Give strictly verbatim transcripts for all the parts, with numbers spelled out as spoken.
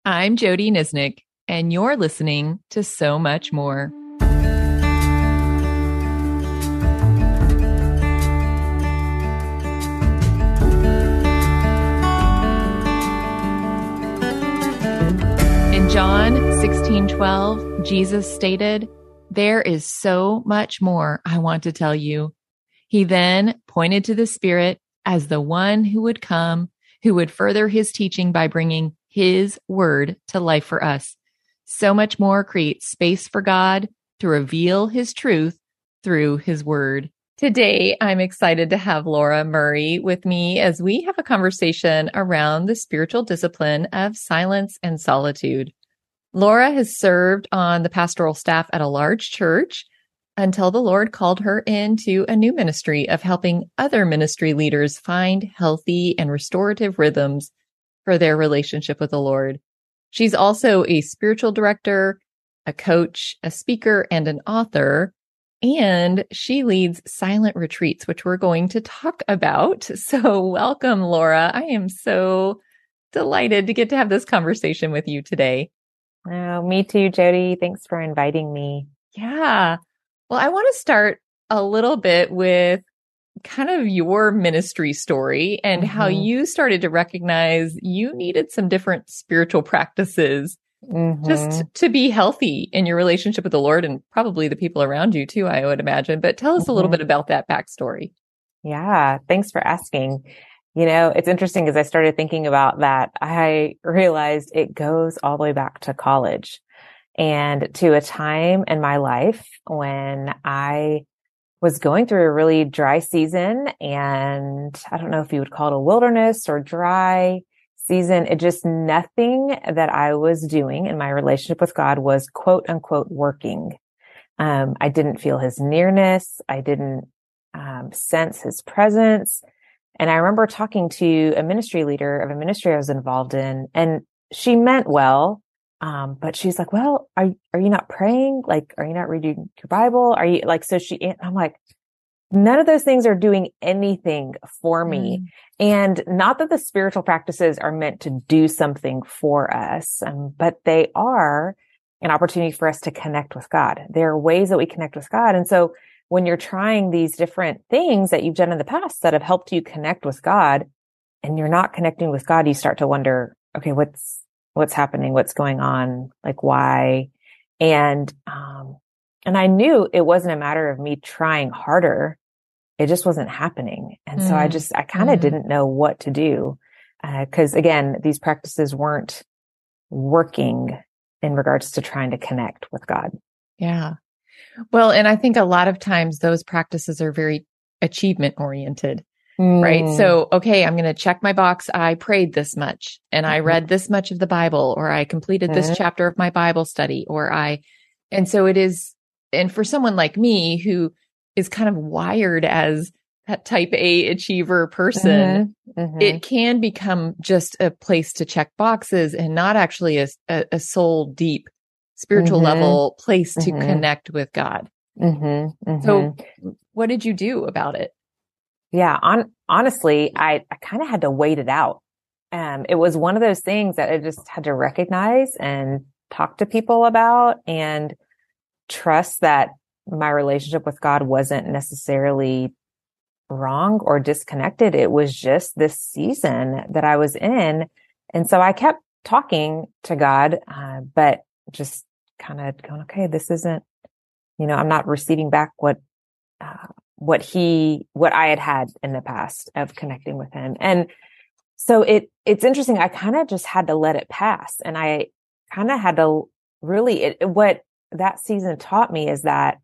I'm Jody Nisnik, and you're listening to So Much More. In John sixteen twelve, Jesus stated, "There is so much more I want to tell you." He then pointed to the Spirit as the one who would come, who would further his teaching by bringing his word to life for us. So Much More creates space for God to reveal his truth through his word. Today, I'm excited to have Laura Murray with me as we have a conversation around the spiritual discipline of silence and solitude. Laura has served on the pastoral staff at a large church until the Lord called her into a new ministry of helping other ministry leaders find healthy and restorative rhythms for their relationship with the Lord. She's also a spiritual director, a coach, a speaker, and an author, and she leads silent retreats, which we're going to talk about. So welcome, Laura. I am so delighted to get to have this conversation with you today. Oh, me too, Jody. Thanks for inviting me. Yeah. Well, I want to start a little bit with kind of your ministry story and mm-hmm. how you started to recognize you needed some different spiritual practices mm-hmm. just to be healthy in your relationship with the Lord and probably the people around you too, I would imagine. But tell us mm-hmm. a little bit about that backstory. Yeah, thanks for asking. You know, it's interesting as I started thinking about that, I realized it goes all the way back to college and to a time in my life when I was going through a really dry season, and I don't know if you would call it a wilderness or dry season. It just nothing that I was doing in my relationship with God was quote unquote working. Um, I didn't feel his nearness. I didn't um, sense his presence. And I remember talking to a ministry leader of a ministry I was involved in, and she meant well. Um, but she's like, well, are, are you not praying? Like, are you not reading your Bible? Are you like, so she, I'm like, none of those things are doing anything for me. Mm. And not that the spiritual practices are meant to do something for us, um, but they are an opportunity for us to connect with God. There are ways that we connect with God. And so when you're trying these different things that you've done in the past that have helped you connect with God and you're not connecting with God, you start to wonder, okay, what's, what's happening? What's going on? Like, why? And, um, and I knew it wasn't a matter of me trying harder. It just wasn't happening. And mm. so I just, I kind of mm. didn't know what to do. Uh, cause again, these practices weren't working in regards to trying to connect with God. Yeah. Well, and I think a lot of times those practices are very achievement oriented. Mm. Right. So, okay, I'm going to check my box. I prayed this much and I read this much of the Bible, or I completed this mm. chapter of my Bible study, or I, and so it is. And for someone like me who is kind of wired as that type A achiever person, mm-hmm. Mm-hmm. it can become just a place to check boxes and not actually a, a, a soul deep spiritual mm-hmm. level place to mm-hmm. connect with God. Mm-hmm. Mm-hmm. So what did you do about it? Yeah. On, honestly, I, I kind of had to wait it out. Um, it was one of those things that I just had to recognize and talk to people about and trust that my relationship with God wasn't necessarily wrong or disconnected. It was just this season that I was in. And so I kept talking to God, uh, but just kind of going, okay, this isn't, you know, I'm not receiving back what, uh, what he, what I had had in the past of connecting with him. And so it, it's interesting. I kind of just had to let it pass. And I kind of had to really, it, what that season taught me is that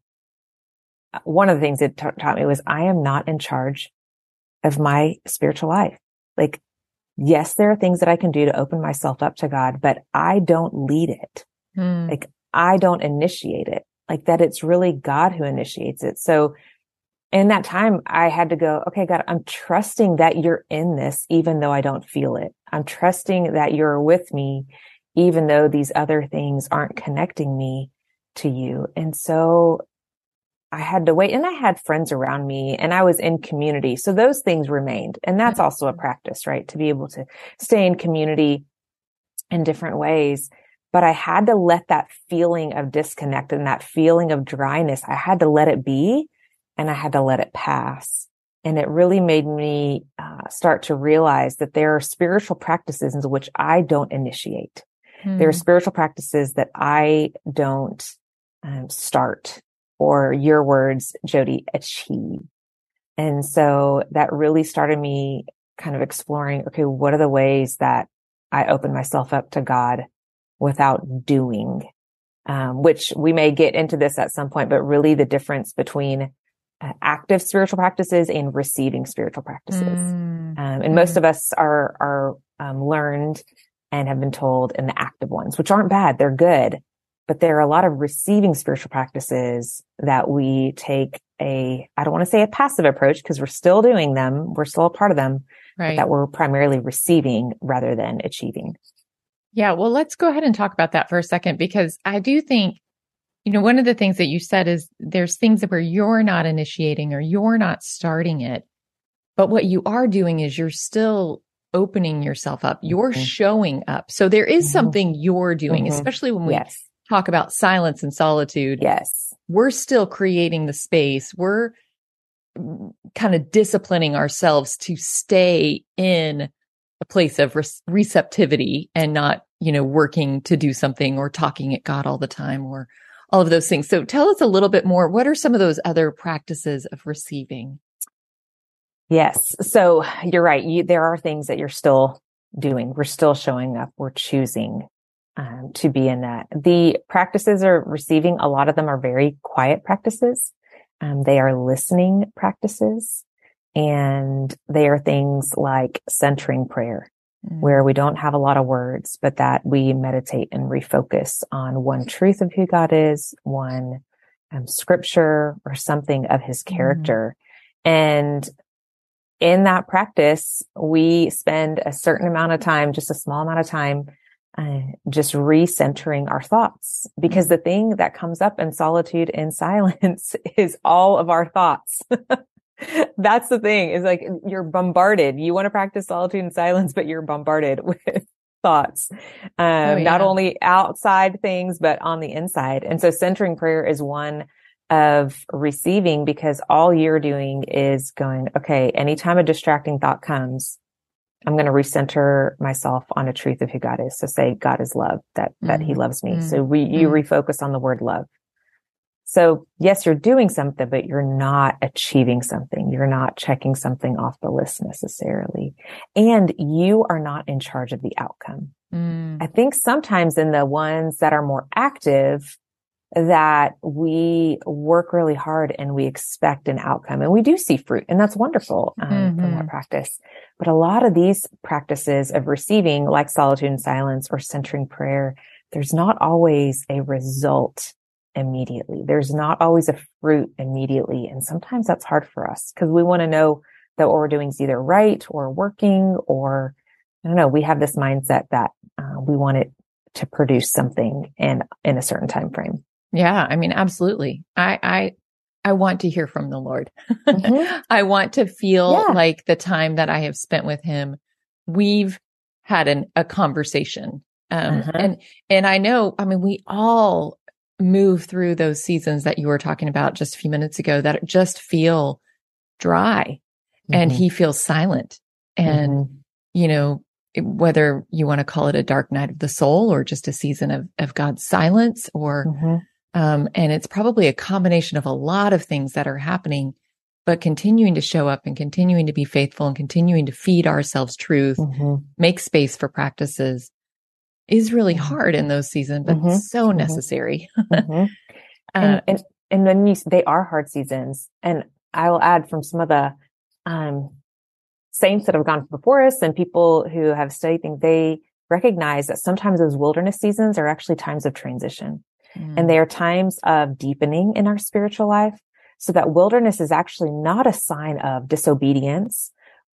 one of the things it ta- taught me was I am not in charge of my spiritual life. Like, yes, there are things that I can do to open myself up to God, but I don't lead it. Hmm. Like, I don't initiate it. Like, that it's really God who initiates it. So in that time, I had to go, okay, God, I'm trusting that you're in this, even though I don't feel it. I'm trusting that you're with me, even though these other things aren't connecting me to you. And so I had to wait, and I had friends around me and I was in community. So those things remained. And that's also a practice, right? To be able to stay in community in different ways. But I had to let that feeling of disconnect and that feeling of dryness, I had to let it be, and I had to let it pass. And it really made me uh, start to realize that there are spiritual practices in which I don't initiate. Hmm. There are spiritual practices that I don't um, start, or your words, Jody, achieve. And so that really started me kind of exploring, okay, what are the ways that I open myself up to God without doing, um, which we may get into this at some point, but really the difference between uh, active spiritual practices and receiving spiritual practices. Mm. Um, and mm. most of us are, are, um, learned and have been told in the active ones, which aren't bad. They're good, but there are a lot of receiving spiritual practices that we take a, I don't want to say a passive approach, because we're still doing them. We're still a part of them, right, but that we're primarily receiving rather than achieving. Yeah, well, let's go ahead and talk about that for a second, because I do think, you know, one of the things that you said is there's things that where you're not initiating or you're not starting it, but what you are doing is you're still opening yourself up. You're mm-hmm. showing up. So there is mm-hmm. something you're doing, mm-hmm. especially when we yes. talk about silence and solitude. Yes. We're still creating the space. We're kind of disciplining ourselves to stay in a place of re- receptivity and not, you know, working to do something or talking at God all the time or all of those things. So tell us a little bit more. What are some of those other practices of receiving? Yes. So you're right. You, there are things that you're still doing. We're still showing up. We're choosing um, to be in that. The practices are receiving. A lot of them are very quiet practices. Um, they are listening practices. And they are things like centering prayer, mm. where we don't have a lot of words, but that we meditate and refocus on one truth of who God is, one um, scripture or something of his character. Mm. And in that practice, we spend a certain amount of time, just a small amount of time, uh, just recentering our thoughts. Because the thing that comes up in solitude and silence is all of our thoughts. That's the thing, is like you're bombarded. You want to practice solitude and silence, but you're bombarded with thoughts, um, oh, yeah. not only outside things, but on the inside. And so centering prayer is one of receiving, because all you're doing is going, okay, anytime a distracting thought comes, I'm going to recenter myself on a truth of who God is. So say God is love, that, mm-hmm. that he loves me. Mm-hmm. So we, you mm-hmm. refocus on the word love. So yes, you're doing something, but you're not achieving something. You're not checking something off the list necessarily. And you are not in charge of the outcome. Mm. I think sometimes in the ones that are more active, that we work really hard and we expect an outcome, and we do see fruit, and that's wonderful um, mm-hmm. from that practice. But a lot of these practices of receiving, like solitude and silence or centering prayer, there's not always a result immediately. There's not always a fruit immediately. And sometimes that's hard for us because we want to know that what we're doing is either right or working, or I don't know, we have this mindset that uh, we want it to produce something in, in a certain time frame. Yeah. I mean, absolutely. I, I, I want to hear from the Lord. Mm-hmm. I want to feel yeah. like the time that I have spent with him, we've had an, a conversation. Um, uh-huh. and, and I know, I mean, we all move through those seasons that you were talking about just a few minutes ago that just feel dry, mm-hmm. and he feels silent. And, mm-hmm. you know, whether you want to call it a dark night of the soul or just a season of, of God's silence, or, mm-hmm. um, and it's probably a combination of a lot of things that are happening, but continuing to show up and continuing to be faithful and continuing to feed ourselves truth, mm-hmm. make space for practices is really hard in those seasons, but mm-hmm. so mm-hmm. necessary. mm-hmm. and, uh, and, and then you, they are hard seasons. And I will add from some of the, um, saints that have gone before us and people who have studied things, they recognize that sometimes those wilderness seasons are actually times of transition, mm. and they are times of deepening in our spiritual life. So that wilderness is actually not a sign of disobedience,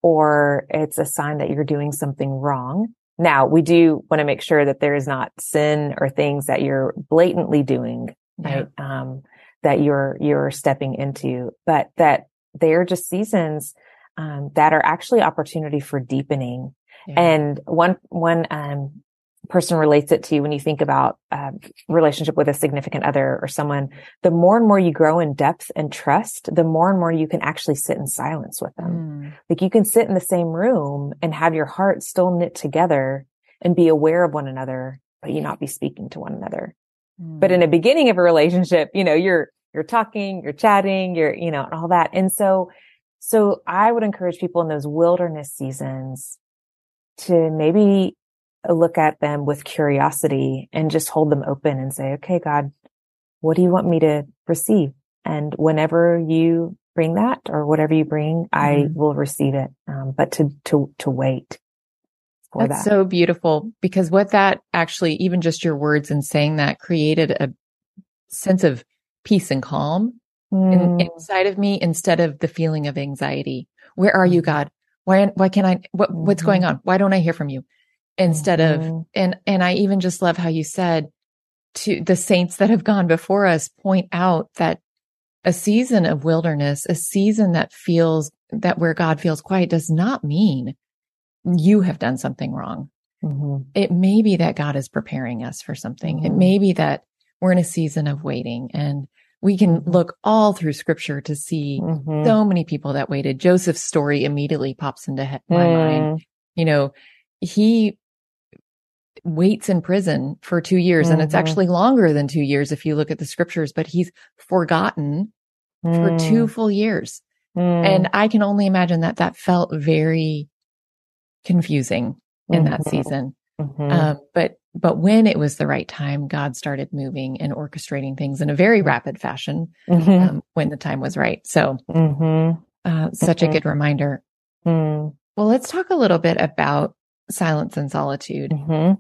or it's a sign that you're doing something wrong. Now, we do want to make sure that there is not sin or things that you're blatantly doing, right? Yeah. Um, that you're, you're stepping into, but that they're just seasons, um, that are actually opportunity for deepening. Yeah. And one, one, um, person relates it to when you think about uh, relationship with a significant other or someone, the more and more you grow in depth and trust, the more and more you can actually sit in silence with them. Mm. Like you can sit in the same room and have your heart still knit together and be aware of one another, but you not be speaking to one another. Mm. But in the beginning of a relationship, you know, you're, you're talking, you're chatting, you're, you know, and all that. And so, so I would encourage people in those wilderness seasons to maybe look at them with curiosity and just hold them open and say, okay, God, what do you want me to receive? And whenever you bring that or whatever you bring, mm-hmm. I will receive it. Um, but to, to, to wait for That's that. so beautiful, because what that actually, even just your words and saying that, created a sense of peace and calm mm. in, inside of me instead of the feeling of anxiety. Where are mm-hmm. you, God? Why, why can't I, what, mm-hmm. what's going on? Why don't I hear from you? Instead mm-hmm. of, and, and I even just love how you said to the saints that have gone before us, point out that a season of wilderness, a season that feels that where God feels quiet does not mean you have done something wrong. Mm-hmm. It may be that God is preparing us for something. Mm-hmm. It may be that we're in a season of waiting, and we can mm-hmm. look all through scripture to see mm-hmm. so many people that waited. Joseph's story immediately pops into he- my mm. mind. You know, he waits in prison for two years mm-hmm. and it's actually longer than two years if you look at the scriptures, but he's forgotten mm. for two full years. Mm. And I can only imagine that that felt very confusing in mm-hmm. that season. Mm-hmm. Um, but, but when it was the right time, God started moving and orchestrating things in a very rapid fashion mm-hmm. um, when the time was right. So mm-hmm. uh, such mm-hmm. a good reminder. Mm. Well, let's talk a little bit about silence and solitude. Mm-hmm.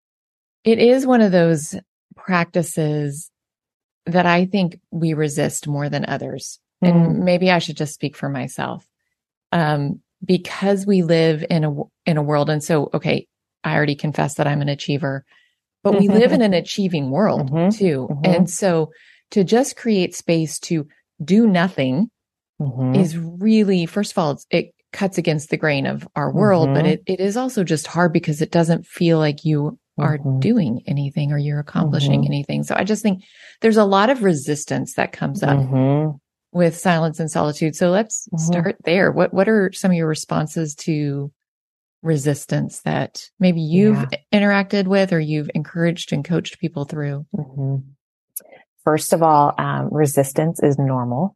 It is one of those practices that I think we resist more than others. Mm. And maybe I should just speak for myself. Um, because we live in a, in a world. And so, okay, I already confessed that I'm an achiever, but we live in an achieving world mm-hmm. too. Mm-hmm. And so to just create space to do nothing mm-hmm. is really, first of all, it's, it cuts against the grain of our world, mm-hmm. but it, it is also just hard because it doesn't feel like you are mm-hmm. doing anything or you're accomplishing mm-hmm. anything. So I just think there's a lot of resistance that comes up mm-hmm. with silence and solitude. So let's mm-hmm. start there. What, what are some of your responses to resistance that maybe you've yeah. interacted with or you've encouraged and coached people through? Mm-hmm. First of all, um, resistance is normal.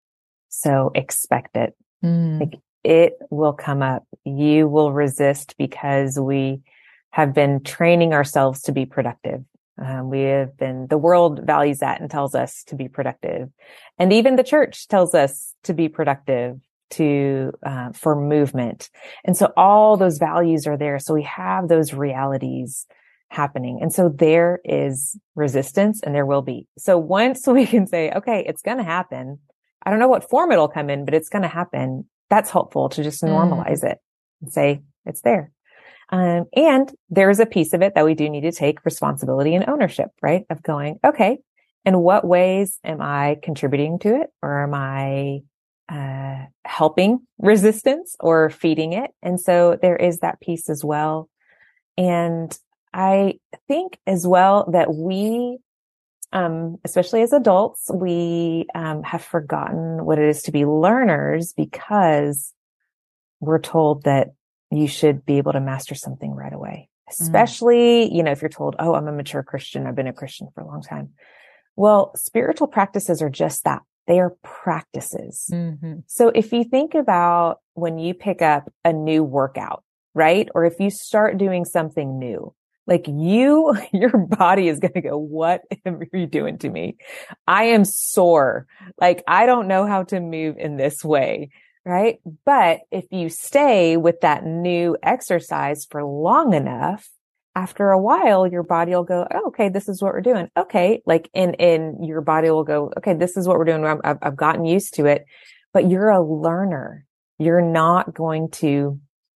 So expect it. Mm. Like, it will come up. You will resist because we have been training ourselves to be productive. Um, we have been, the world values that and tells us to be productive. And even the church tells us to be productive, to, uh, for movement. And so all those values are there. So we have those realities happening. And so there is resistance and there will be. So once we can say, okay, it's going to happen. I don't know what form it'll come in, but it's going to happen. That's helpful to just normalize mm. it and say it's there. Um, and there's a piece of it that we do need to take responsibility and ownership, right? Of going, okay, in what ways am I contributing to it? Or am I, uh, helping resistance or feeding it? And so there is that piece as well. And I think as well that we, um, especially as adults, we, um, have forgotten what it is to be learners because we're told that you should be able to master something right away. Especially, mm. you know, if you're told, oh, I'm a mature Christian. I've been a Christian for a long time. Well, spiritual practices are just that. They are practices. Mm-hmm. So if you think about when you pick up a new workout, right? Or if you start doing something new, like you, your body is going to go, what are you doing to me? I am sore. Like, I don't know how to move in this way. Right. But if you stay with that new exercise for long enough, after a while, your body will go, oh, okay, this is what we're doing. Okay. Like in, in your body will go, okay, this is what we're doing. I've, I've gotten used to it, but you're a learner. You're not going to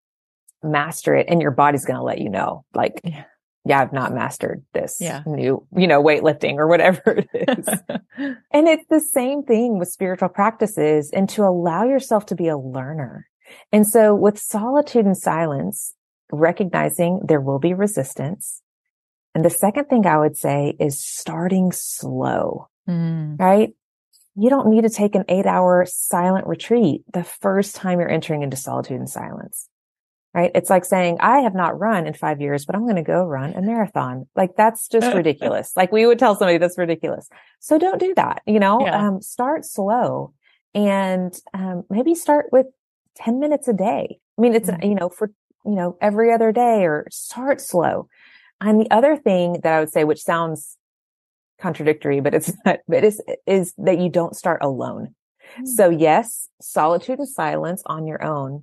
master it and your body's going to let you know, like, yeah. yeah, I've not mastered this yeah. new, you know, weightlifting or whatever it is. And it's the same thing with spiritual practices and to allow yourself to be a learner. And so with solitude and silence, recognizing there will be resistance And the second thing I would say is starting slow, Mm. right? You don't need to take an eight hour silent retreat the first time you're entering into solitude and silence, right? It's like saying, I have not run in five years, but I'm going to go run a marathon. Like that's just ridiculous. Like we would tell somebody that's ridiculous. So don't do that. You know, Yeah. um, start slow and, um, maybe start with ten minutes a day. I mean, it's, Mm. you know, for, you know, every other day or start slow. And the other thing that I would say, which sounds contradictory, but it's not, but is, is that you don't start alone. Mm. So yes, solitude and silence on your own,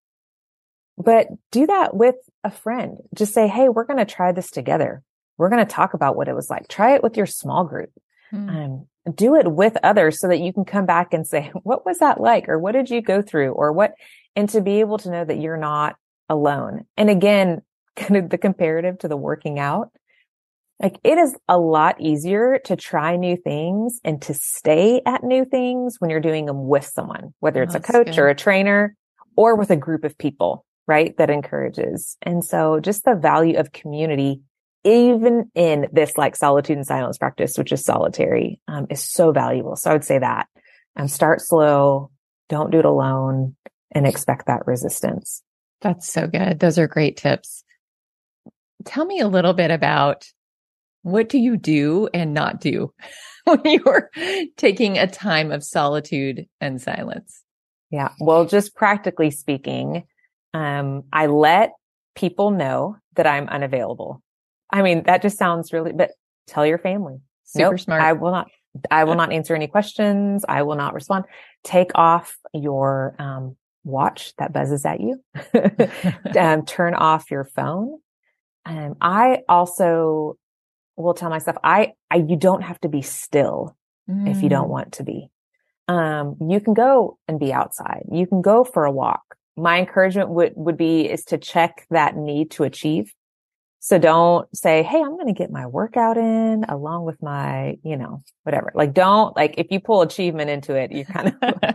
but do that with a friend. Just say, hey, we're going to try this together. We're going to talk about what it was like. Try it with your small group. Mm. Um, do it with others so that you can come back and say, what was that like? Or what did you go through? Or what, and to be able to know that you're not alone. And again, kind of the comparative to the working out, like it is a lot easier to try new things and to stay at new things when you're doing them with someone, whether it's Oh, a that's coach good. or a trainer or with a group of people, right? That encourages. And so just the value of community, even in this like solitude and silence practice, which is solitary, um, is so valuable. So I would say that, um, start slow, don't do it alone, and expect that resistance. That's so good. Those are great tips. Tell me a little bit about what do you do and not do when you're taking a time of solitude and silence? Yeah. Well, just practically speaking, um, I let people know that I'm unavailable. I mean, that just sounds really, but tell your family. Super Nope, smart. I will not, I will not answer any questions. I will not respond. Take off your, um, watch that buzzes at you. um, turn off your phone. Um, I also will tell myself, I, I, you don't have to be still if you don't Mm. want to be. Um, you can go and be outside. You can go for a walk. My encouragement would, would be is to check that need to achieve. So don't say, hey, I'm going to get my workout in along with my, you know, whatever. Like don't, like if you pull achievement into it, you kind of,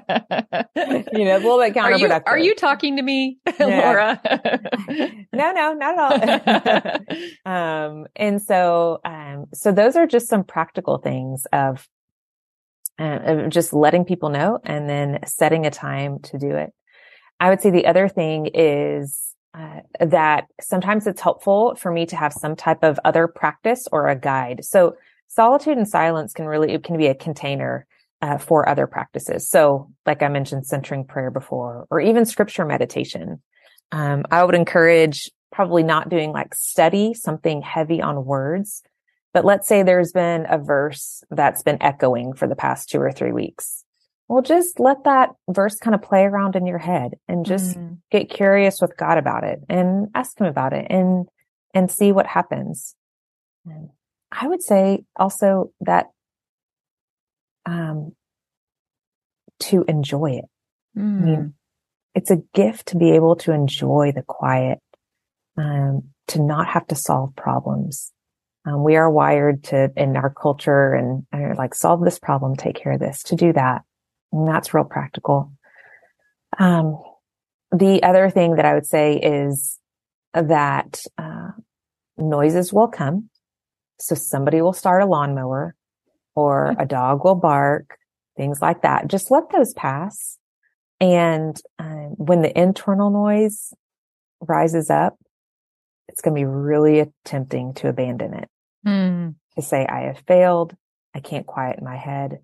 you know, a little bit Are you, counterproductive. are you talking to me, Yeah. Laura? No, no, not at all. um, and so, um, so those are just some practical things of, uh, of just letting people know and then setting a time to do it. I would say the other thing is, uh, that sometimes it's helpful for me to have some type of other practice or a guide. So solitude and silence can really, it can be a container, uh, for other practices. So like I mentioned, centering prayer before, or even scripture meditation. Um, I would encourage probably not doing like study, something heavy on words, but let's say there's been a verse that's been echoing for the past two or three weeks. Well, just let that verse kind of play around in your head and just Mm. get curious with God about it and ask him about it and, and see what happens. And I would say also that, um, to enjoy it. Mm. I mean, it's a gift to be able to enjoy the quiet, um, to not have to solve problems. Um, we are wired to, in our culture and, and like solve this problem, take care of this, to do that. And that's real practical. Um, the other thing that I would say is that, uh, noises will come. So somebody will start a lawnmower or a dog will bark, things like that. Just let those pass. And, um, when the internal noise rises up, it's going to be really tempting to abandon it. Mm. To say, I have failed. I can't quiet my head.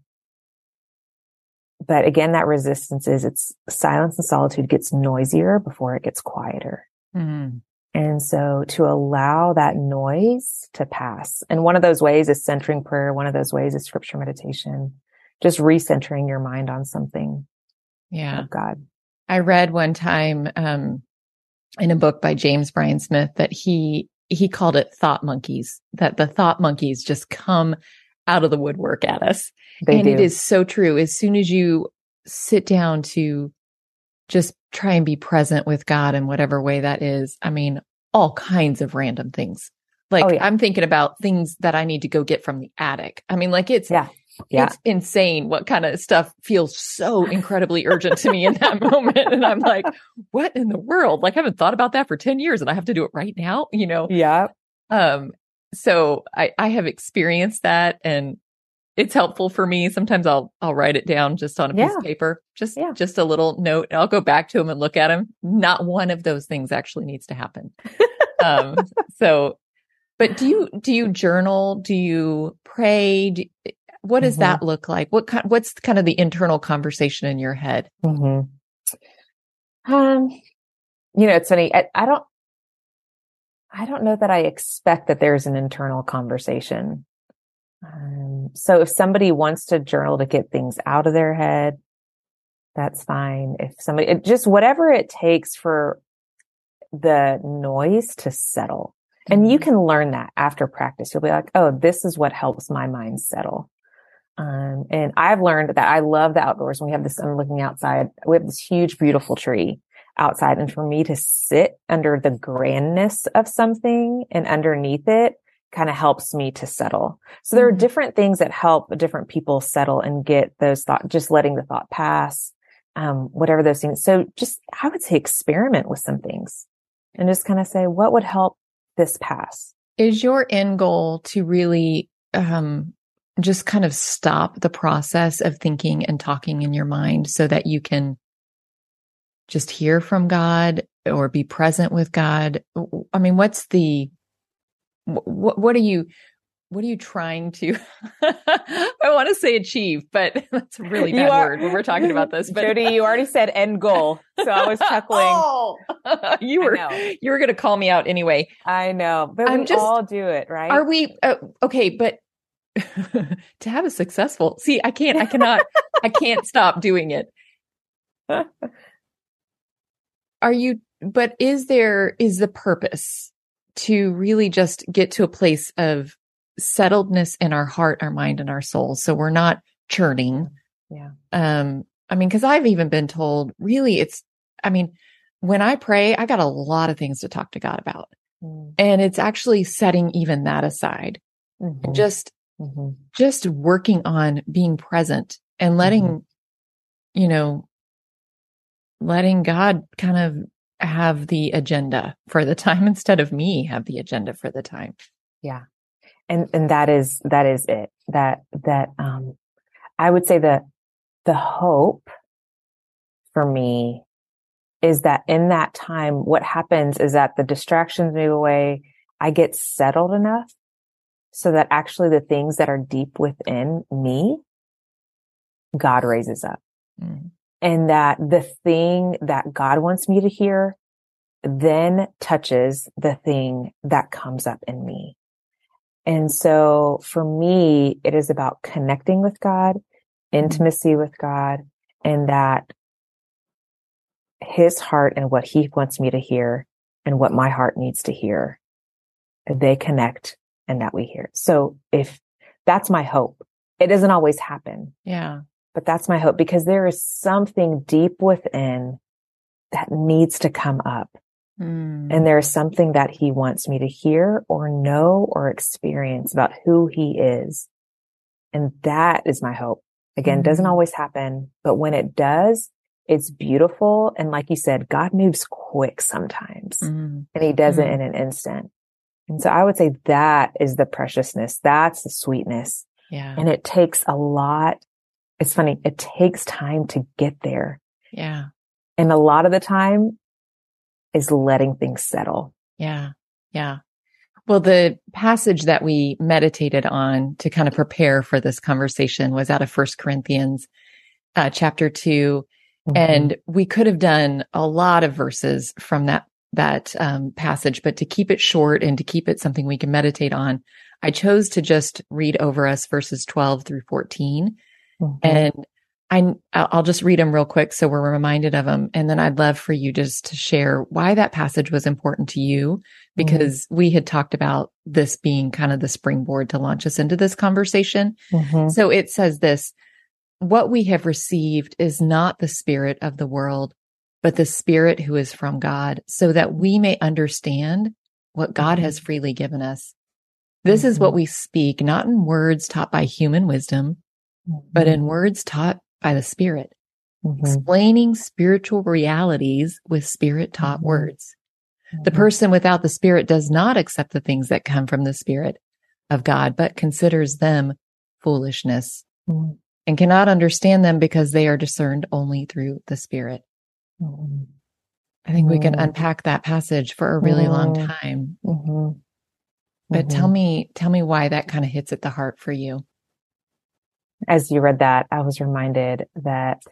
But again, that resistance is it's silence and solitude gets noisier before it gets quieter. Mm. And so to allow that noise to pass. And one of those ways is centering prayer. One of those ways is scripture meditation, just recentering your mind on something Yeah. of God. I read one time, um, in a book by James Bryan Smith that he, he called it thought monkeys, that the thought monkeys just come out of the woodwork at us. They and do. it is so true. As soon as you sit down to just try and be present with God in whatever way that is, I mean, all kinds of random things. Like Oh, yeah. I'm thinking about things that I need to go get from the attic. I mean, like it's, Yeah. Yeah. it's insane what kind of stuff feels so incredibly urgent to me in that moment. And I'm like, what in the world? Like I haven't thought about that for ten years and I have to do it right now, you know? Yeah. Um, so I, I have experienced that, and it's helpful for me. Sometimes I'll, I'll write it down just on a Yeah. piece of paper, just, Yeah. just a little note. And I'll go back to them and look at them. Not one of those things actually needs to happen. um, so, but do you, do you journal? Do you pray? Do, what does Mm-hmm. that look like? What kind, what's kind of the internal conversation in your head? Mm-hmm. Um, you know, it's funny. I, I don't, I don't know that I expect that there's an internal conversation. Um, so if somebody wants to journal to get things out of their head, that's fine. If somebody, it just whatever it takes for the noise to settle. And you can learn that after practice. You'll be like, oh, this is what helps my mind settle. Um, and I've learned that I love the outdoors. We have this, I'm looking outside. We have this huge, beautiful tree outside. And for me to sit under the grandness of something and underneath it kind of helps me to settle. So there are different things that help different people settle and get those thoughts, just letting the thought pass, um, whatever those things. So just, I would say experiment with some things and just kind of say, what would help this pass? Is your end goal to really, um, just kind of stop the process of thinking and talking in your mind so that you can just hear from God or be present with God? I mean, what's the, what, what are you, what are you trying to, I want to say achieve, but that's a really bad are, word when we're talking about this. But Jody, you already said end goal. So I was chuckling. Oh, you were, you were going to call me out anyway. I know, but I'm we just, all do it, right? Are we, uh, okay, but to have a successful, see, I can't, I cannot, I can't stop doing it. Are you, but is there, is the purpose to really just get to a place of settledness in our heart, our mind, and our soul? So we're not churning. Yeah. Um, I mean, cause I've even been told really it's, I mean, when I pray, I got a lot of things to talk to God about. Mm. And it's actually setting even that aside. Mm-hmm. And just, mm-hmm. just working on being present and letting, mm-hmm. you know, letting God kind of have the agenda for the time instead of me have the agenda for the time. Yeah. And, and that is, that is it. That, that, um, I would say that the hope for me is that in that time, what happens is that the distractions move away. I get settled enough so that actually the things that are deep within me, God raises up. Mm. And that the thing that God wants me to hear then touches the thing that comes up in me. And so for me, it is about connecting with God, intimacy with God, and that his heart and what he wants me to hear and what my heart needs to hear, they connect and that we hear. So if that's my hope, it doesn't always happen. Yeah. But that's my hope because there is something deep within that needs to come up. Mm. And there is something that he wants me to hear or know or experience about who he is. And that is my hope. Again, mm. doesn't always happen, but when it does, it's beautiful. And like you said, God moves quick sometimes mm. and he does mm. it in an instant. And so I would say that is the preciousness. That's the sweetness. Yeah. And it takes a lot. It's funny. It takes time to get there. Yeah. And a lot of the time is letting things settle. Yeah. Yeah. Well, the passage that we meditated on to kind of prepare for this conversation was out of First Corinthians, uh, chapter two. Mm-hmm. And we could have done a lot of verses from that, that, um, passage, but to keep it short and to keep it something we can meditate on, I chose to just read over us verses twelve through fourteen. Mm-hmm. And I, I'll just read them real quick so we're reminded of them. And then I'd love for you just to share why that passage was important to you, because mm-hmm. we had talked about this being kind of the springboard to launch us into this conversation. Mm-hmm. So it says this, what we have received is not the spirit of the world, but the Spirit who is from God, so that we may understand what God mm-hmm. has freely given us. This mm-hmm. is what we speak, not in words taught by human wisdom, mm-hmm. but in words taught by the Spirit, mm-hmm. explaining spiritual realities with Spirit taught mm-hmm. words. The person without the Spirit does not accept the things that come from the Spirit of God, but considers them foolishness Mm-hmm. and cannot understand them because they are discerned only through the Spirit. Mm-hmm. I think we can Mm-hmm. unpack that passage for a really long Mm-hmm. time. Mm-hmm. But Mm-hmm. tell me, tell me why that kind of hits at the heart for you. As you read that, I was reminded that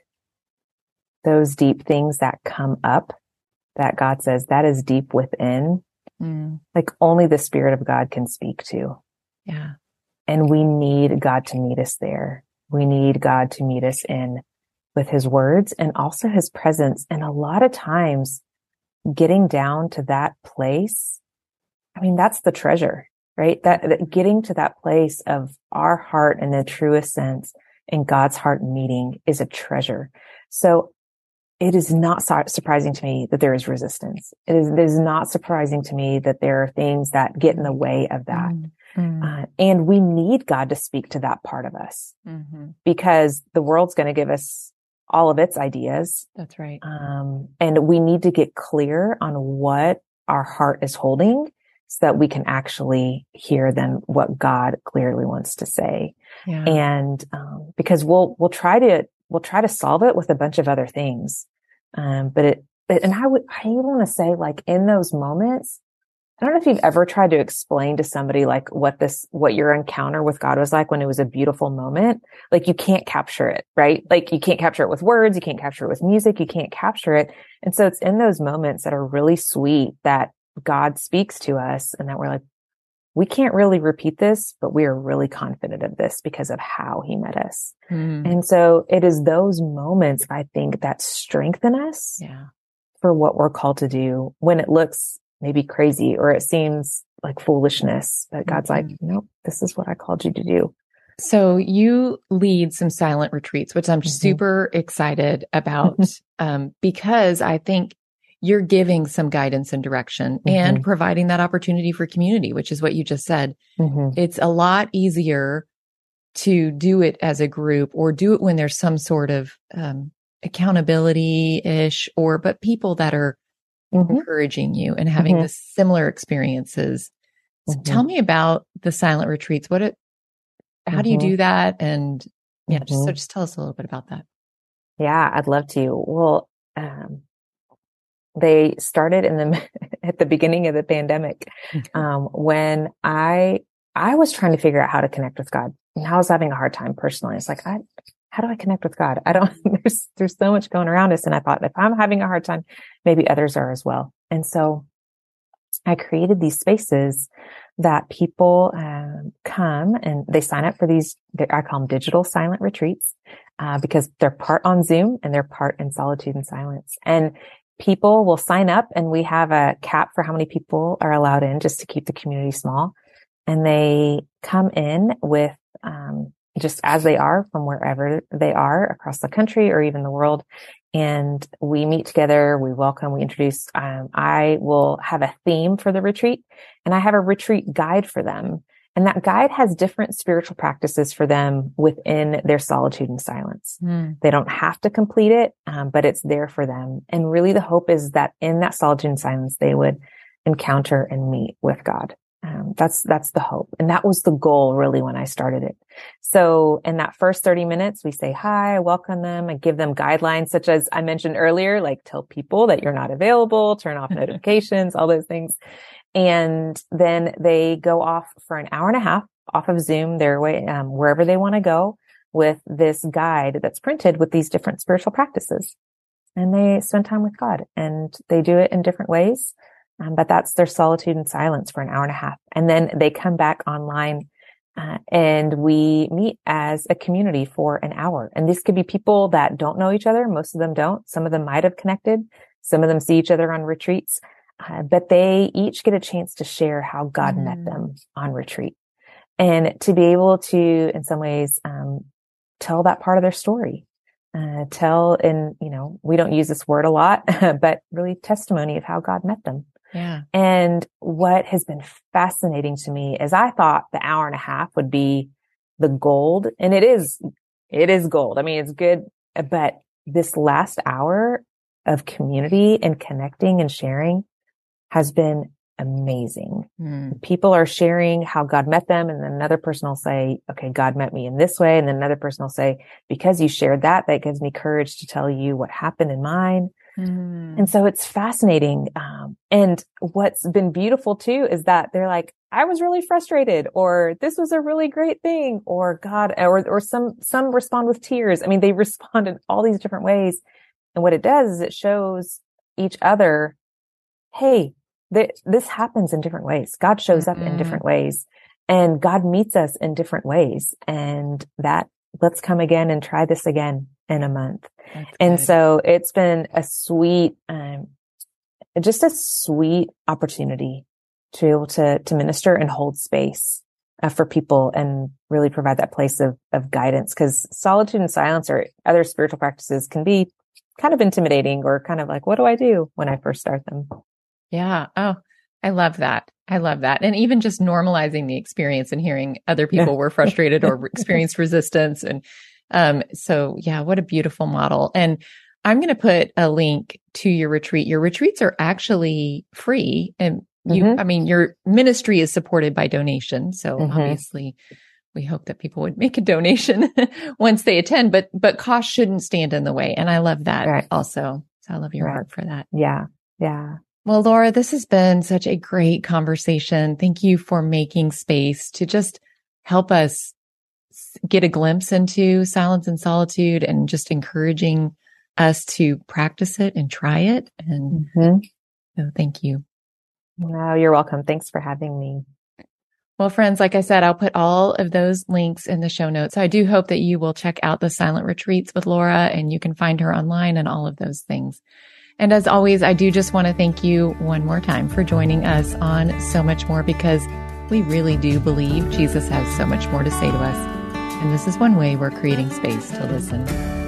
those deep things that come up, that God says that is deep within, Mm, like only the Spirit of God can speak to. yeah. And we need God to meet us there. We need God to meet us in with his words and also his presence. And a lot of times getting down to that place, I mean, that's the treasure, right? That, that getting to that place of our heart in the truest sense and God's heart meeting is a treasure. So it is not su- surprising to me that there is resistance. It is, it is not surprising to me that there are things that get in the way of that. Mm, mm, Uh, and we need God to speak to that part of us mm-hmm. because the world's going to give us all of its ideas. That's right. Um, and we need to get clear on what our heart is holding so that we can actually hear then what God clearly wants to say. Yeah. And, um, because we'll, we'll try to, we'll try to solve it with a bunch of other things. Um, but it, and I would, I even want to say like in those moments, I don't know if you've ever tried to explain to somebody like what this, what your encounter with God was like when it was a beautiful moment. Like you can't capture it, right? Like you can't capture it with words. You can't capture it with music. You can't capture it. And so it's in those moments that are really sweet that God speaks to us and that we're like, we can't really repeat this, but we are really confident of this because of how he met us. Mm, And so it is those moments, I think, that strengthen us yeah. for what we're called to do when it looks maybe crazy or it seems like foolishness, but God's Mm-hmm. like, no, this is what I called you to do. So you lead some silent retreats, which I'm Mm-hmm. super excited about, um, because I think you're giving some guidance and direction Mm-hmm. and providing that opportunity for community, which is what you just said. Mm-hmm. It's a lot easier to do it as a group or do it when there's some sort of, um, accountability ish or, but people that are Mm-hmm. encouraging you and having Mm-hmm. the similar experiences. So Mm-hmm. tell me about the silent retreats. What it, how do you Mm-hmm. do that? And yeah, just, so Mm-hmm. just tell us a little bit about that. Yeah, I'd love to. Well, um, they started in the, at the beginning of the pandemic, um, when I, I was trying to figure out how to connect with God and I was having a hard time personally. It's like, I, how do I connect with God? I don't, there's, there's so much going around us. And I thought if I'm having a hard time, maybe others are as well. And so I created these spaces that people um, come and they sign up for these, I call them digital silent retreats, uh, because they're part on Zoom and they're part in solitude and silence. And people will sign up and we have a cap for how many people are allowed in just to keep the community small. And they come in with, um, just as they are from wherever they are across the country or even the world. And we meet together, we welcome, we introduce, um, I will have a theme for the retreat and I have a retreat guide for them. And that guide has different spiritual practices for them within their solitude and silence. Mm. They don't have to complete it, um, but it's there for them. And really the hope is that in that solitude and silence, they would encounter and meet with God. Um, that's, that's the hope. And that was the goal really when I started it. So in that first thirty minutes, we say hi, I welcome them, I give them guidelines, such as I mentioned earlier, like tell people that you're not available, turn off notifications, all those things. And then they go off for an hour and a half off of Zoom, their way, um, wherever they want to go with this guide that's printed with these different spiritual practices. And they spend time with God and they do it in different ways. Um, but that's their solitude and silence for an hour and a half. And then they come back online, uh, and we meet as a community for an hour. And these could be people that don't know each other. Most of them don't. Some of them might have connected. Some of them see each other on retreats, uh, but they each get a chance to share how God mm. met them on retreat and to be able to, in some ways, um, tell that part of their story. Uh, tell, and, you know, we don't use this word a lot, but really testimony of how God met them. Yeah. And what has been fascinating to me is I thought the hour and a half would be the gold, and it is, it is gold. I mean, it's good, but this last hour of community and connecting and sharing has been amazing. Mm. People are sharing how God met them. And then another person will say, okay, God met me in this way. And then another person will say, because you shared that, that gives me courage to tell you what happened in mine. Mm. And so it's fascinating. Um, and what's been beautiful too is that they're like, I was really frustrated, or this was a really great thing, or God, or, or some, some respond with tears. I mean, they respond in all these different ways. And what it does is it shows each other, hey, th- this happens in different ways. God shows mm-hmm. up in different ways, and God meets us in different ways. And that, let's come again and try this again in a month. That's and good. So it's been a sweet, um, just a sweet opportunity to be able to, to minister and hold space uh, for people and really provide that place of, of guidance. Cause solitude and silence or other spiritual practices can be kind of intimidating, or kind of like, what do I do when I first start them? Yeah. Oh, I love that. I love that. And even just normalizing the experience and hearing other people were frustrated or experienced resistance. And, um, so yeah, what a beautiful model. And I'm going to put a link to your retreat. Your retreats are actually free, and you, mm-hmm. I mean, your ministry is supported by donation. So mm-hmm. obviously we hope that people would make a donation once they attend, but, but cost shouldn't stand in the way. And I love that right. also. So I love your right. heart for that. Yeah. Yeah. Well, Laura, this has been such a great conversation. Thank you for making space to just help us get a glimpse into silence and solitude, and just encouraging us to practice it and try it. And mm-hmm. so thank you. No, you're welcome. Thanks for having me. Well, friends, like I said, I'll put all of those links in the show notes. So I do hope that you will check out the Silent Retreats with Laura, and you can find her online and all of those things. And as always, I do just want to thank you one more time for joining us on So Much More, because we really do believe Jesus has so much more to say to us. And this is one way we're creating space to listen.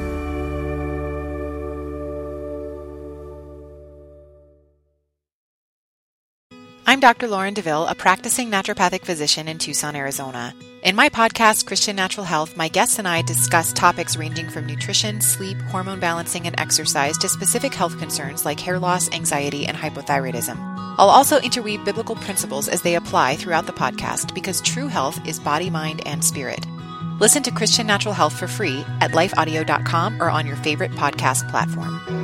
I'm Doctor Lauren DeVille, a practicing naturopathic physician in Tucson, Arizona. In my podcast, Christian Natural Health, my guests and I discuss topics ranging from nutrition, sleep, hormone balancing, and exercise to specific health concerns like hair loss, anxiety, and hypothyroidism. I'll also interweave biblical principles as they apply throughout the podcast, because true health is body, mind, and spirit. Listen to Christian Natural Health for free at life audio dot com or on your favorite podcast platform.